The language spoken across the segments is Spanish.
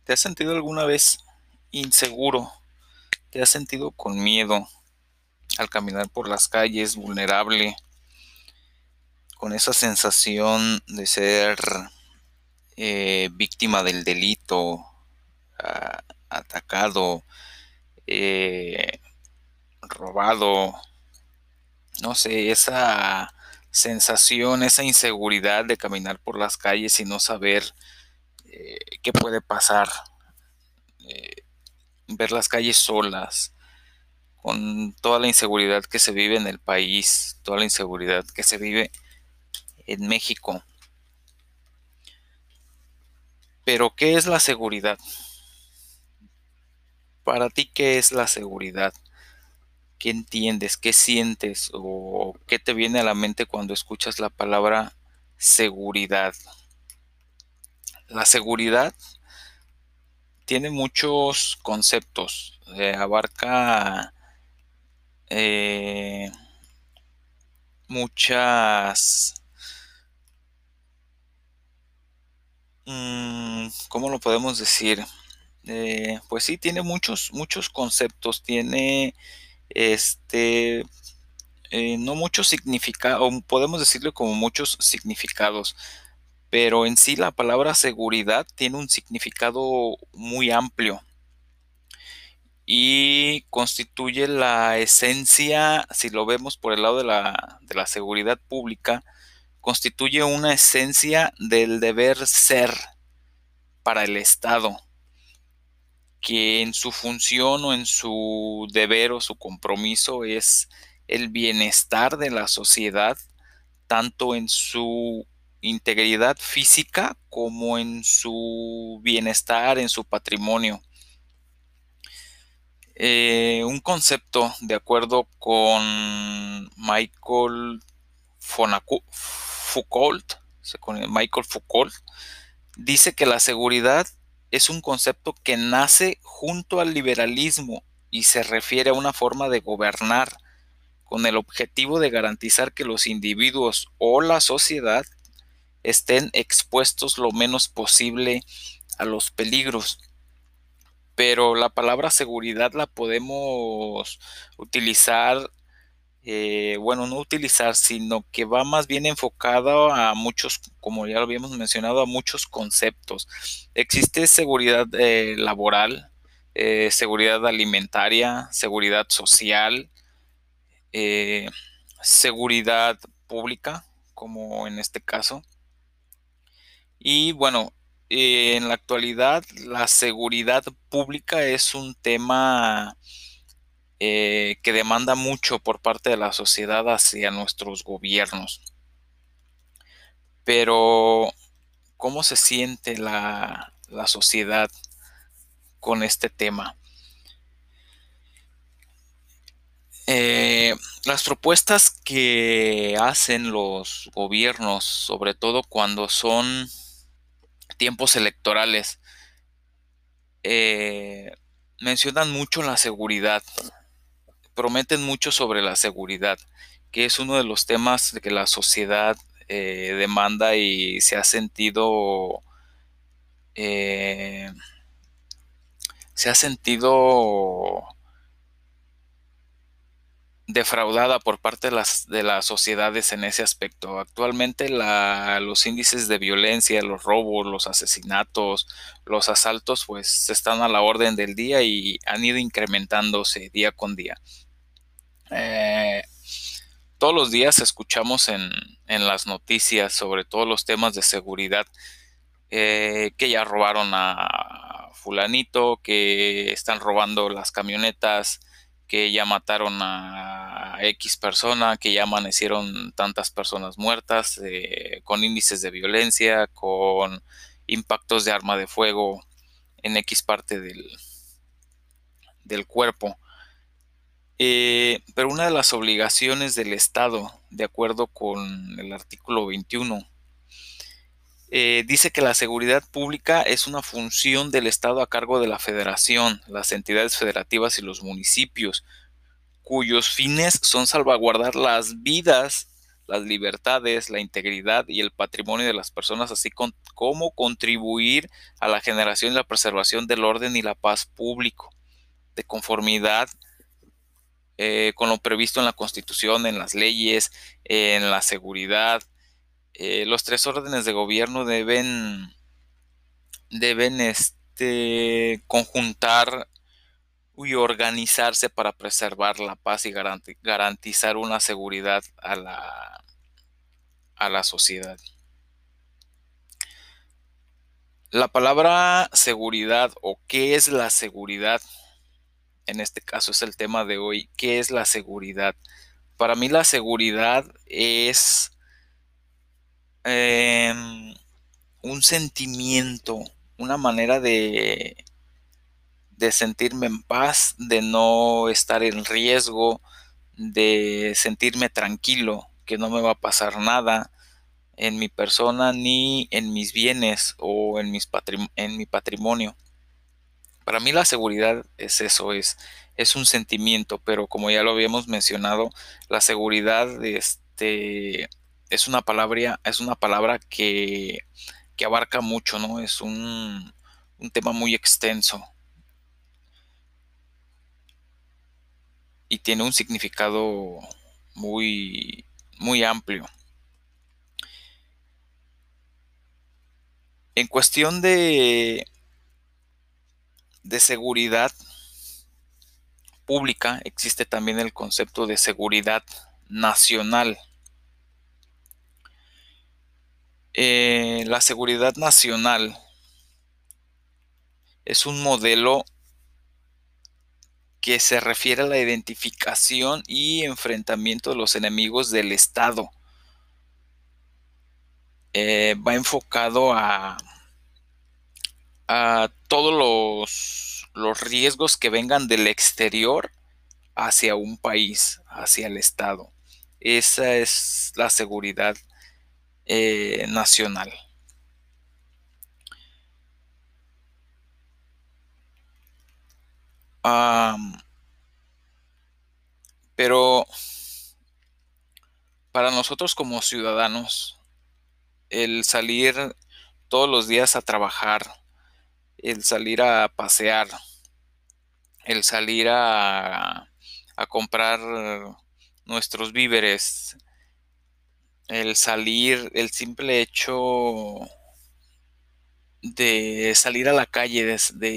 ¿Te has sentido alguna vez inseguro? ¿Te has sentido con miedo al caminar por las calles, vulnerable, con esa sensación de ser víctima del delito, atacado, eh, robado? No sé, esa sensación, esa inseguridad de caminar por las calles y no saber qué puede pasar, ver las calles solas, con toda la inseguridad que se vive en el país, toda la inseguridad que se vive en México. Pero, ¿qué es la seguridad? Para ti, ¿qué es la seguridad? ¿Qué entiendes? ¿Qué sientes? ¿O qué te viene a la mente cuando escuchas la palabra seguridad? La seguridad tiene muchos conceptos, abarca eh, muchas, ¿cómo lo podemos decir? Pues sí, tiene muchos conceptos, tiene este, no muchos significados, o podemos decirlo como muchos significados, pero en sí la palabra seguridad tiene un significado muy amplio y constituye la esencia, si lo vemos por el lado de la seguridad pública, constituye una esencia del deber ser para el Estado, que en su función o en su deber o su compromiso es el bienestar de la sociedad, tanto en su integridad física como en su bienestar, en su patrimonio. Un concepto, de acuerdo con Foucault, Michael Foucault, dice que la seguridad es un concepto que nace junto al liberalismo y se refiere a una forma de gobernar con el objetivo de garantizar que los individuos o la sociedad estén expuestos lo menos posible a los peligros. Pero la palabra seguridad la podemos utilizar, bueno, no utilizar, sino que va más bien enfocado a muchos, como ya lo habíamos mencionado, a muchos conceptos. Existe seguridad laboral, seguridad alimentaria, seguridad social, eh, seguridad pública, como en este caso. Y bueno, en la actualidad la seguridad pública es un tema que demanda mucho por parte de la sociedad hacia nuestros gobiernos. Pero, ¿cómo se siente la sociedad con este tema? Eh, las propuestas que hacen los gobiernos, sobre todo cuando son tiempos electorales, eh, mencionan mucho la seguridad, prometen mucho sobre la seguridad, que es uno de los temas que la sociedad demanda y eh, se ha sentido defraudada por parte de las sociedades en ese aspecto. Actualmente los índices de violencia, los robos, los asesinatos, los asaltos, pues están a la orden del día y han ido incrementándose día con día. Eh, Todos los días escuchamos en las noticias sobre todos los temas de seguridad, que ya robaron a fulanito, que están robando las camionetas, que ya mataron a X persona, que ya amanecieron tantas personas muertas, con índices de violencia, con impactos de arma de fuego en X parte del cuerpo. Pero una de las obligaciones del Estado, de acuerdo con el artículo 21, dice que la seguridad pública es una función del Estado a cargo de la Federación, las entidades federativas y los municipios, cuyos fines son salvaguardar las vidas las libertades, la integridad y el patrimonio de las personas, así como contribuir a la generación y la preservación del orden y la paz público, de conformidad con lo previsto en la Constitución, en las leyes, en la seguridad. Los tres órdenes de gobierno deben conjuntar y organizarse para preservar la paz y garantizar una seguridad a la sociedad. La palabra seguridad o qué es la seguridad, en este caso es el tema de hoy, ¿qué es la seguridad? Para mí la seguridad es un sentimiento, una manera de sentirme en paz, de no estar en riesgo, de sentirme tranquilo, que no me va a pasar nada en mi persona ni en mis bienes o en mi patrimonio. Para mí la seguridad es eso, es un sentimiento, pero como ya lo habíamos mencionado, la seguridad es una palabra que abarca mucho, ¿no? Es un tema muy extenso y tiene un significado muy, muy amplio. En cuestión de seguridad pública, existe también el concepto de seguridad nacional. La seguridad nacional es un modelo que se refiere a la identificación y enfrentamiento de los enemigos del Estado. Va enfocado a todos los riesgos que vengan del exterior hacia un país, hacia el Estado. Esa es la seguridad nacional. Um, pero para nosotros como ciudadanos, el salir todos los días a trabajar, el salir a pasear, el salir a comprar nuestros víveres, el salir, el simple hecho de salir a la calle,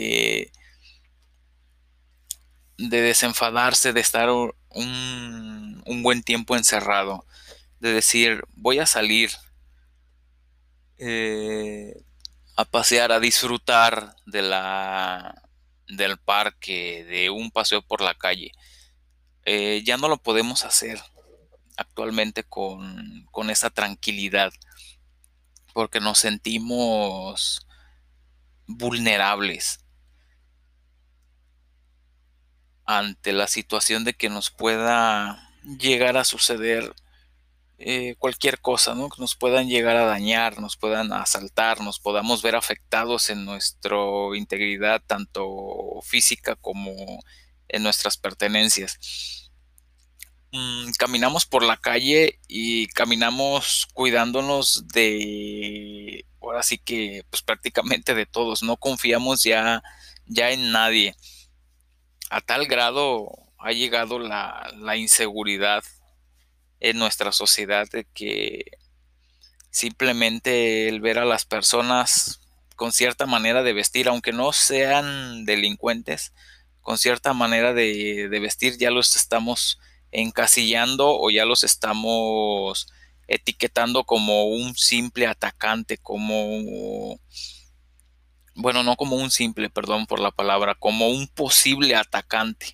de desenfadarse, de estar un buen tiempo encerrado, de decir, voy a salir eh, a pasear, a disfrutar del parque, de un paseo por la calle. Ya no lo podemos hacer actualmente con esa tranquilidad, porque nos sentimos vulnerables ante la situación de que nos pueda llegar a suceder cualquier cosa, ¿no? Que nos puedan llegar a dañar, nos puedan asaltar, nos podamos ver afectados en nuestra integridad, tanto física como en nuestras pertenencias. Caminamos por la calle y caminamos cuidándonos ahora sí que, pues prácticamente de todos, no confiamos ya en nadie. A tal grado ha llegado la inseguridad en nuestra sociedad de que simplemente el ver a las personas con cierta manera de vestir, aunque no sean delincuentes, con cierta manera de vestir ya los estamos encasillando o ya los estamos etiquetando como un simple atacante, bueno, no como un simple, perdón por la palabra, como un posible atacante,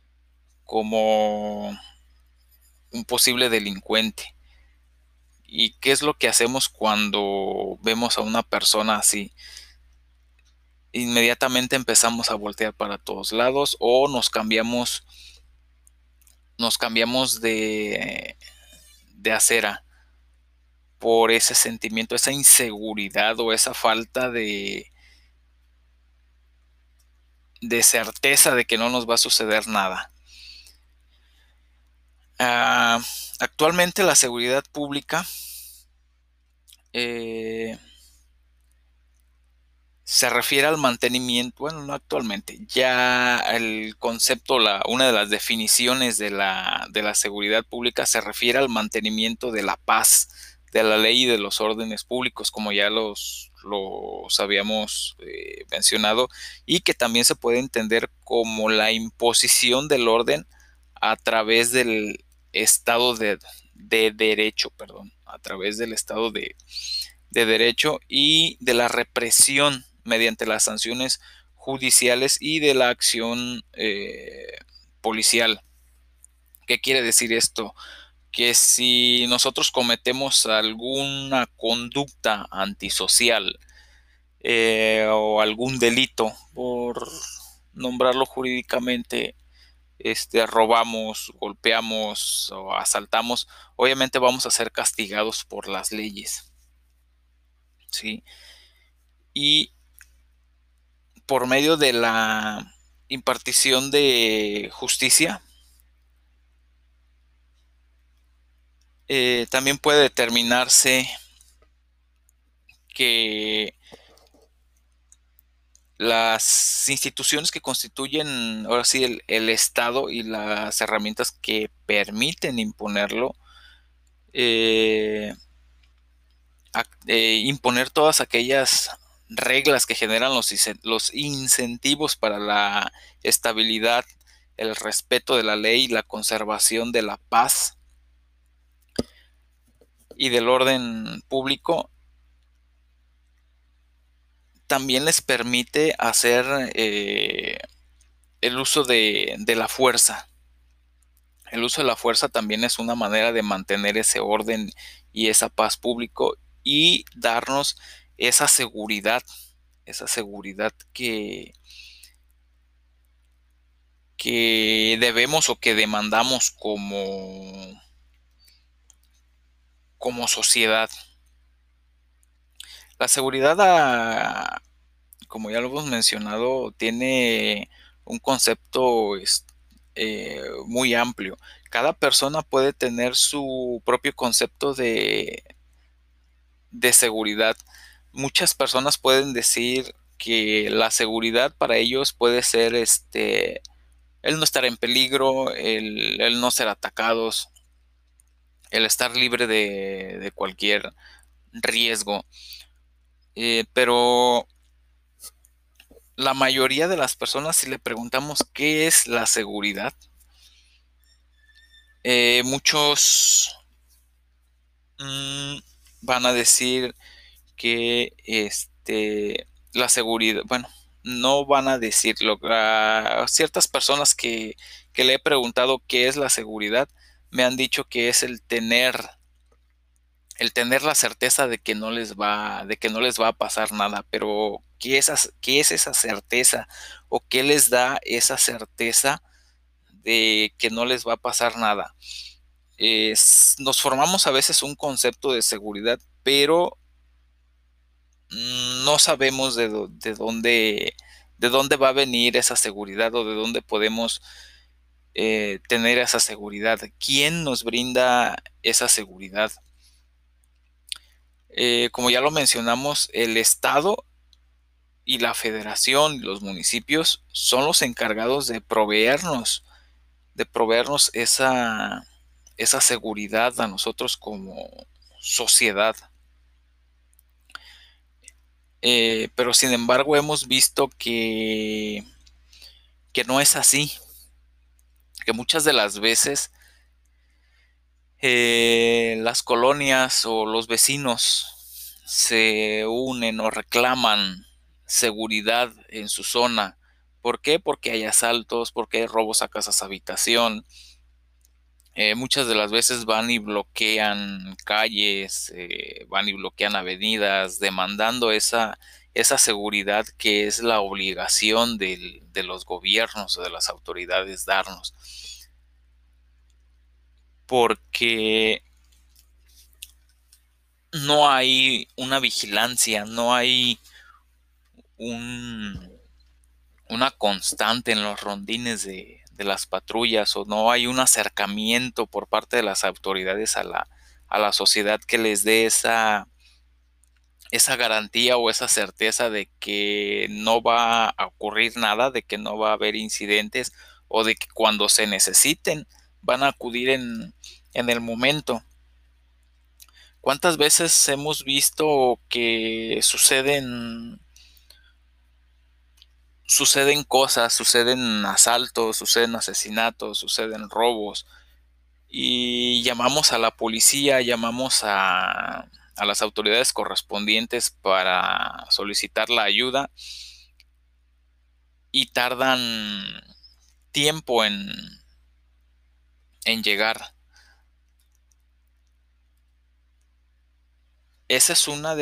como un posible delincuente. ¿Y qué es lo que hacemos cuando vemos a una persona así? Inmediatamente empezamos a voltear para todos lados o nos cambiamos de acera por ese sentimiento, esa inseguridad o esa falta de certeza de que no nos va a suceder nada. Ah, Actualmente la seguridad pública eh, se refiere al mantenimiento, bueno, no actualmente, ya el concepto, una de las definiciones de la seguridad pública se refiere al mantenimiento de la paz, de la ley y de los órdenes públicos, como ya los habíamos mencionado, y que también se puede entender como la imposición del orden a través del estado de derecho, perdón, a través del estado de derecho y de la represión mediante las sanciones judiciales y de la acción policial. ¿Qué quiere decir esto? Que si nosotros cometemos alguna conducta antisocial o algún delito, por nombrarlo jurídicamente, robamos, golpeamos o asaltamos, obviamente vamos a ser castigados por las leyes, ¿sí? Y por medio de la impartición de justicia, también puede determinarse que las instituciones que constituyen ahora sí el Estado y las herramientas que permiten imponerlo, eh, imponer todas aquellas reglas que generan los incentivos para la estabilidad, el respeto de la ley y la conservación de la paz y del orden público, también les permite hacer el uso de la fuerza. El uso de la fuerza también es una manera de mantener ese orden y esa paz público y darnos esa seguridad que debemos o que demandamos como sociedad. La seguridad, como ya lo hemos mencionado, tiene un concepto muy amplio. Cada persona puede tener su propio concepto de seguridad. Muchas personas pueden decir que la seguridad para ellos puede ser el no estar en peligro, el no ser atacados, el estar libre de cualquier riesgo. Pero la mayoría de las personas, si le preguntamos qué es la seguridad, muchos van a decir que la seguridad, bueno, no van a decirlo. A ciertas personas que le he preguntado qué es la seguridad, me han dicho que es el tener la certeza de que no les va a pasar nada. Pero ¿qué es esa certeza? ¿O qué les da esa certeza de que no les va a pasar nada? Nos formamos a veces un concepto de seguridad, pero no sabemos de dónde va a venir esa seguridad o de dónde podemos tener esa seguridad. ¿Quién nos brinda esa seguridad? Como ya lo mencionamos, el Estado y la Federación y los municipios son los encargados de proveernos esa seguridad a nosotros como sociedad. Pero sin embargo hemos visto que no es así, que muchas de las veces las colonias o los vecinos se unen o reclaman seguridad en su zona. ¿Por qué? Porque hay asaltos, porque hay robos a casas habitación. Muchas de las veces van y bloquean calles, van y bloquean avenidas, demandando esa seguridad que es la obligación de los gobiernos o de las autoridades darnos. Porque no hay una vigilancia, no hay un, una constante en los rondines de las patrullas, o no hay un acercamiento por parte de las autoridades a la sociedad que les dé esa garantía o esa certeza de que no va a ocurrir nada, de que no va a haber incidentes, o de que cuando se necesiten van a acudir en el momento. ¿Cuántas veces hemos visto que suceden cosas, suceden asaltos, suceden asesinatos, suceden robos, y llamamos a la policía, llamamos a las autoridades correspondientes para solicitar la ayuda, y tardan tiempo en llegar? Esa es una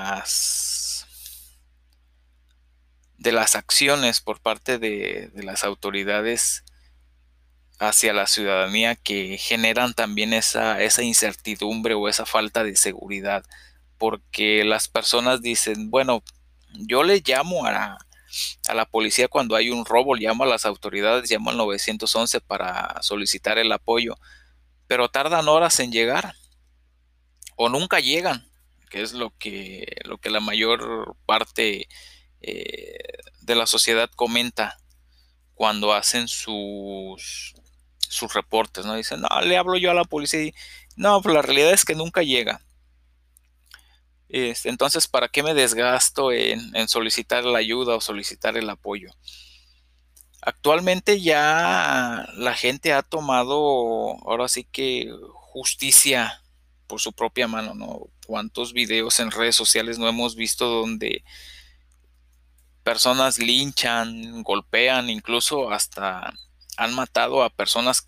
de las acciones por parte de las autoridades hacia la ciudadanía, que generan también esa incertidumbre o esa falta de seguridad, porque las personas dicen, bueno, yo le llamo a la policía cuando hay un robo, llamo a las autoridades, llamo al 911 para solicitar el apoyo, pero tardan horas en llegar o nunca llegan, que es lo que la mayor parte de la sociedad comenta cuando hacen sus reportes, ¿no? Dicen, no, le hablo yo a la policía y no, pues la realidad es que nunca llega. Entonces, ¿para qué me desgasto en solicitar la ayuda o solicitar el apoyo? Actualmente ya la gente ha tomado, ahora sí que, justicia por su propia mano, ¿no? ¿Cuántos videos en redes sociales no hemos visto donde personas linchan, golpean, incluso hasta han matado a personas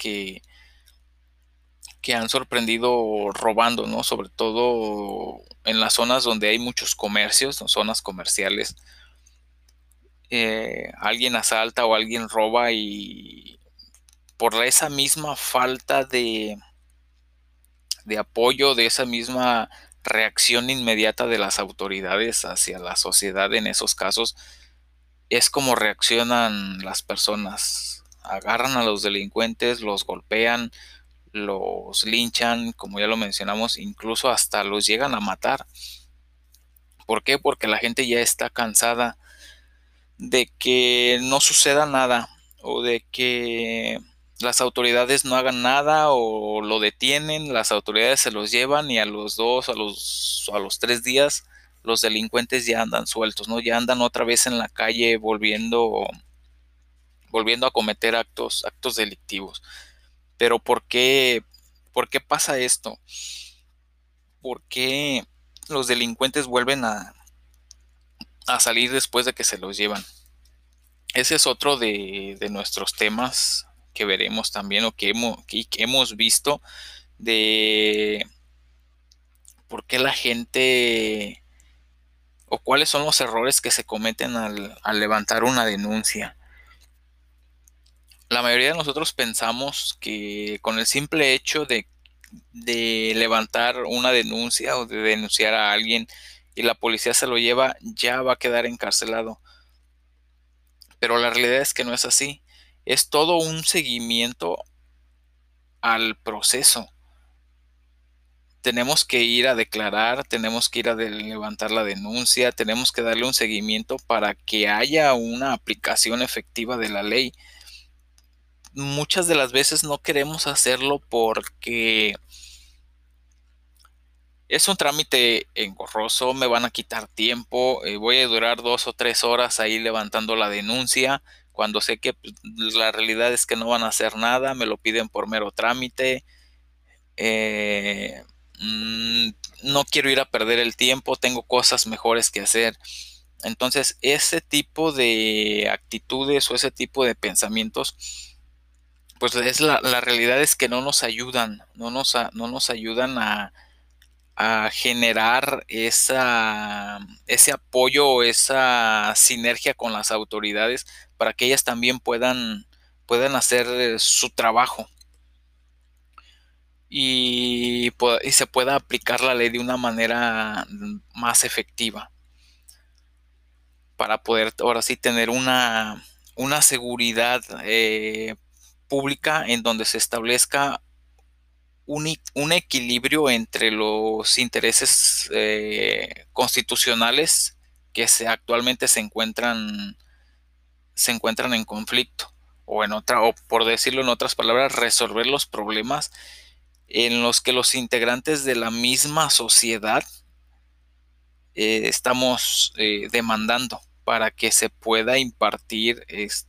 que han sorprendido robando, ¿no? Sobre todo en las zonas donde hay muchos comercios, ¿no? Zonas comerciales. Alguien asalta o alguien roba, y por esa misma falta de apoyo, de esa misma reacción inmediata de las autoridades hacia la sociedad en esos casos, es como reaccionan las personas. Agarran a los delincuentes, los golpean, los linchan, como ya lo mencionamos, incluso hasta los llegan a matar. ¿Por qué? Porque la gente ya está cansada de que no suceda nada, o de que las autoridades no hagan nada o lo detienen, las autoridades se los llevan, y a los 2, a los 3 días los delincuentes ya andan sueltos, ¿no? Ya andan otra vez en la calle volviendo a cometer actos delictivos. Pero ¿por qué pasa esto? ¿Por qué los delincuentes vuelven a salir después de que se los llevan? Ese es otro de nuestros temas que veremos también, o que hemos visto, de por qué la gente, o cuáles son los errores que se cometen al levantar una denuncia. La mayoría de nosotros pensamos que con el simple hecho de levantar una denuncia o de denunciar a alguien y la policía se lo lleva, ya va a quedar encarcelado. Pero la realidad es que no es así. Es todo un seguimiento al proceso. Tenemos que ir a declarar, tenemos que ir a levantar la denuncia, tenemos que darle un seguimiento para que haya una aplicación efectiva de la ley. Muchas de las veces no queremos hacerlo porque es un trámite engorroso, me van a quitar tiempo, voy a durar 2 o 3 horas ahí levantando la denuncia, cuando sé que pues, la realidad es que no van a hacer nada, me lo piden por mero trámite. eh, mm, no quiero ir a perder el tiempo, tengo cosas mejores que hacer. Entonces, ese tipo de actitudes o ese tipo de pensamientos, pues la realidad es que no nos ayudan, no nos ayudan a generar ese apoyo o esa sinergia con las autoridades para que ellas también puedan hacer su trabajo, y se pueda aplicar la ley de una manera más efectiva, para poder ahora sí tener una seguridad, pública en donde se establezca un equilibrio entre los intereses constitucionales que actualmente se encuentran en conflicto, o por decirlo en otras palabras, resolver los problemas en los que los integrantes de la misma sociedad estamos demandando para que se pueda impartir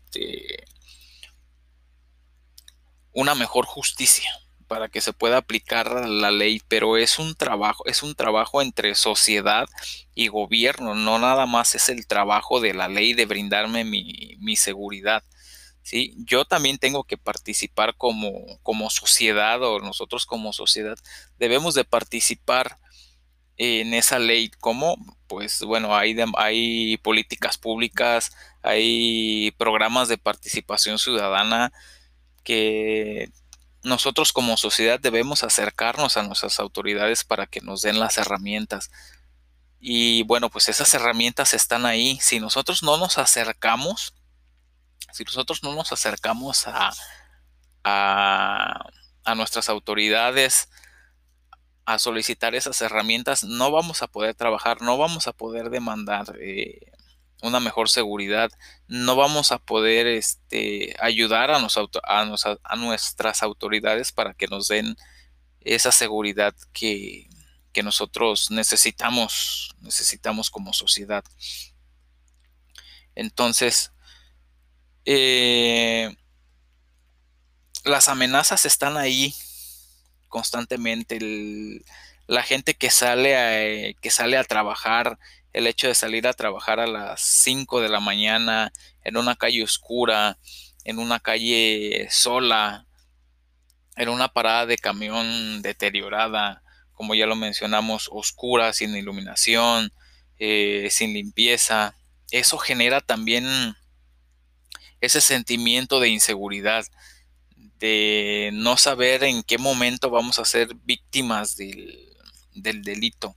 una mejor justicia, para que se pueda aplicar la ley, pero es un trabajo entre sociedad y gobierno, no nada más es el trabajo de la ley de brindarme mi seguridad. ¿Sí? Yo también tengo que participar como sociedad, o nosotros como sociedad debemos de participar en esa ley. ¿Cómo? Pues bueno, hay políticas públicas, hay programas de participación ciudadana que nosotros como sociedad debemos acercarnos a nuestras autoridades para que nos den las herramientas. Y bueno, pues esas herramientas están ahí. Si nosotros no nos acercamos a, a nuestras autoridades a solicitar esas herramientas, no vamos a poder trabajar, no vamos a poder demandar una mejor seguridad, no vamos a poder ayudar a nuestras autoridades para que nos den esa seguridad que nosotros necesitamos como sociedad. Entonces, eh, las amenazas están ahí constantemente. La gente que sale a trabajar, el hecho de salir a trabajar a las 5 de la mañana en una calle oscura, en una calle sola, en una parada de camión deteriorada, como ya lo mencionamos, oscura, sin iluminación, sin limpieza. Eso genera también ese sentimiento de inseguridad, de no saber en qué momento vamos a ser víctimas del delito.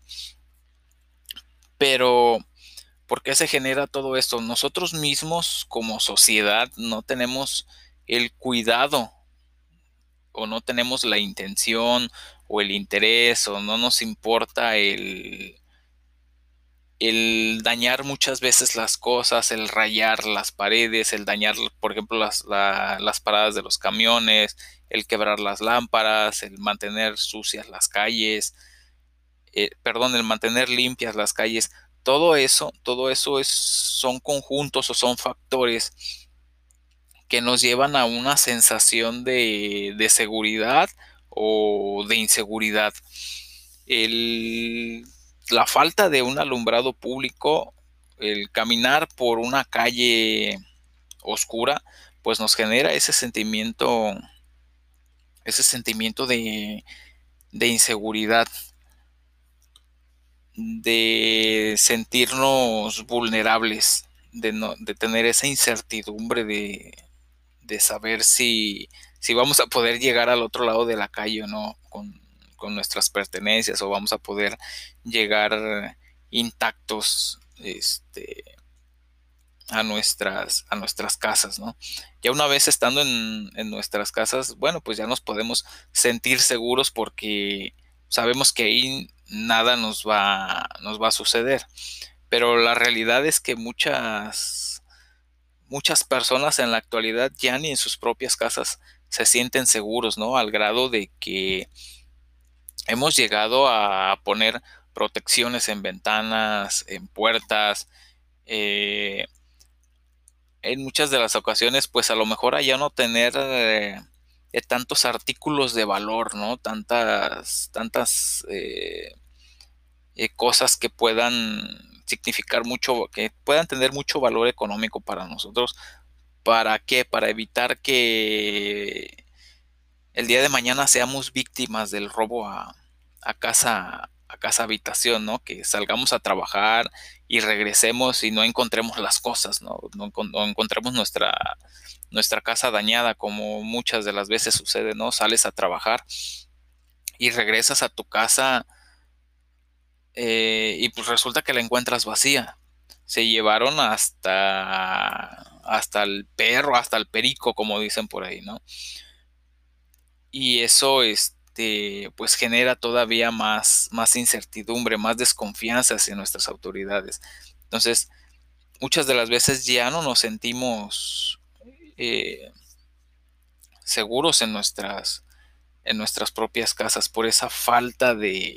Pero, ¿por qué se genera todo esto? Nosotros mismos como sociedad no tenemos el cuidado, o no tenemos la intención o el interés, o no nos importa el dañar muchas veces las cosas, el rayar las paredes, el dañar, por ejemplo, las paradas de los camiones, el quebrar las lámparas, el mantener sucias las calles, el mantener limpias las calles. Todo eso son conjuntos o son factores que nos llevan a una sensación de seguridad o de inseguridad. El, la falta de un alumbrado público, el caminar por una calle oscura, pues nos genera ese sentimiento de inseguridad, de sentirnos vulnerables, de tener esa incertidumbre de saber si vamos a poder llegar al otro lado de la calle o no con nuestras pertenencias, o vamos a poder llegar intactos a nuestras casas, ¿no? Ya una vez estando en nuestras casas, bueno, pues ya nos podemos sentir seguros porque sabemos que ahí nada nos va a suceder. Pero la realidad es que muchas personas en la actualidad ya ni en sus propias casas se sienten seguros, ¿no? Al grado de que hemos llegado a poner protecciones en ventanas, en puertas, eh, en muchas de las ocasiones, pues a lo mejor allá no tener tantos artículos de valor, ¿no? Tantas cosas que puedan significar mucho, que puedan tener mucho valor económico para nosotros. ¿Para qué? Para evitar que el día de mañana seamos víctimas del robo a casa habitación, ¿no? Que salgamos a trabajar y regresemos y no encontremos las cosas, ¿no? No encontremos nuestra casa dañada, como muchas de las veces sucede, ¿no? Sales a trabajar y regresas a tu casa y pues resulta que la encuentras vacía. Se llevaron hasta el perro, hasta el perico, como dicen por ahí, ¿no? Y eso, pues genera todavía más incertidumbre, más desconfianza hacia nuestras autoridades. Entonces, muchas de las veces ya no nos sentimos eh, seguros en nuestras propias casas por esa falta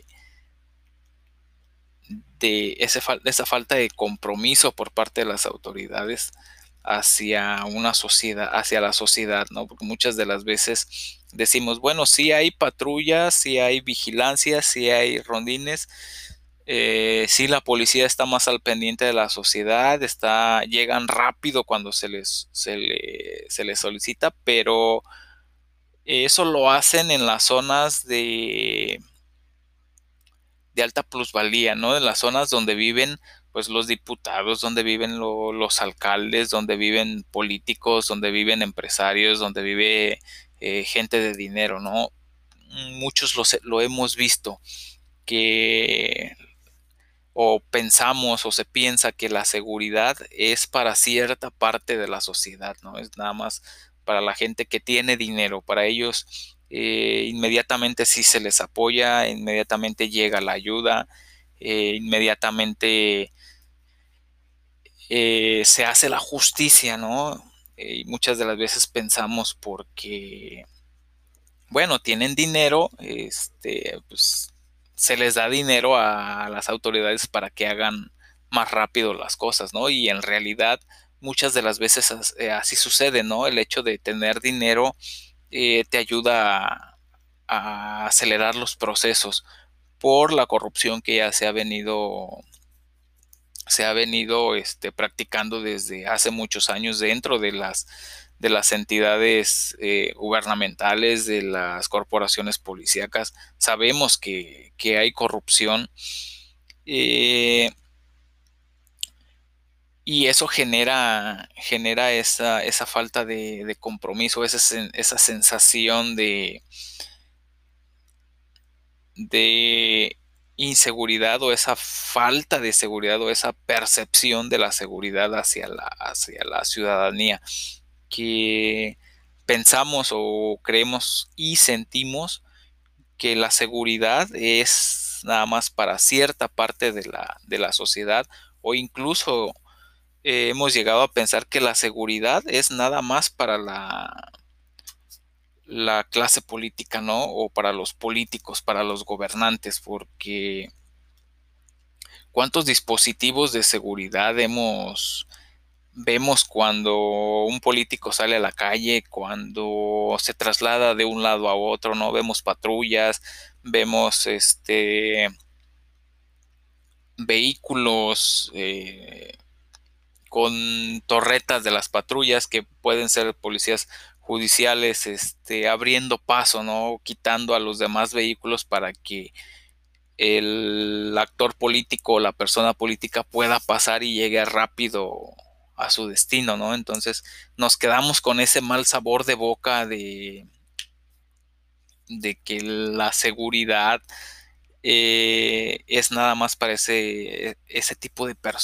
esa falta de compromiso por parte de las autoridades hacia una sociedad, hacia la sociedad, ¿no? Porque muchas de las veces decimos, bueno, sí hay patrullas, sí hay vigilancia, sí hay rondines, sí la policía está más al pendiente de la sociedad, llegan rápido cuando se les solicita, pero eso lo hacen en las zonas de alta plusvalía, ¿no? En las zonas donde viven, pues, los diputados, donde viven los alcaldes, donde viven políticos, donde viven empresarios, donde vive gente de dinero, ¿no? Muchos lo hemos visto, que o pensamos o se piensa que la seguridad es para cierta parte de la sociedad, ¿no? Es nada más para la gente que tiene dinero. Para ellos, inmediatamente sí se les apoya, inmediatamente llega la ayuda, inmediatamente se hace la justicia, ¿no? Y muchas de las veces pensamos porque bueno, tienen dinero, pues se les da dinero a las autoridades para que hagan más rápido las cosas, ¿no? Y en realidad muchas de las veces así sucede, ¿no? El hecho de tener dinero te ayuda a acelerar los procesos por la corrupción que ya se ha venido practicando desde hace muchos años dentro de las entidades gubernamentales, de las corporaciones policíacas. Sabemos que hay corrupción, eh, y eso genera esa falta de compromiso, esa sensación de inseguridad, o esa falta de seguridad, o esa percepción de la seguridad hacia la ciudadanía, que pensamos o creemos y sentimos que la seguridad es nada más para cierta parte de la sociedad, o incluso hemos llegado a pensar que la seguridad es nada más para la clase política, ¿no? O para los políticos, para los gobernantes, porque ¿cuántos dispositivos de seguridad vemos cuando un político sale a la calle, cuando se traslada de un lado a otro, ¿no? Vemos patrullas, vemos vehículos con torretas de las patrullas que pueden ser policías judiciales, abriendo paso, ¿no? Quitando a los demás vehículos para que el actor político o la persona política pueda pasar y llegue rápido a su destino, ¿no? Entonces nos quedamos con ese mal sabor de boca de que la seguridad es nada más para ese tipo de personas.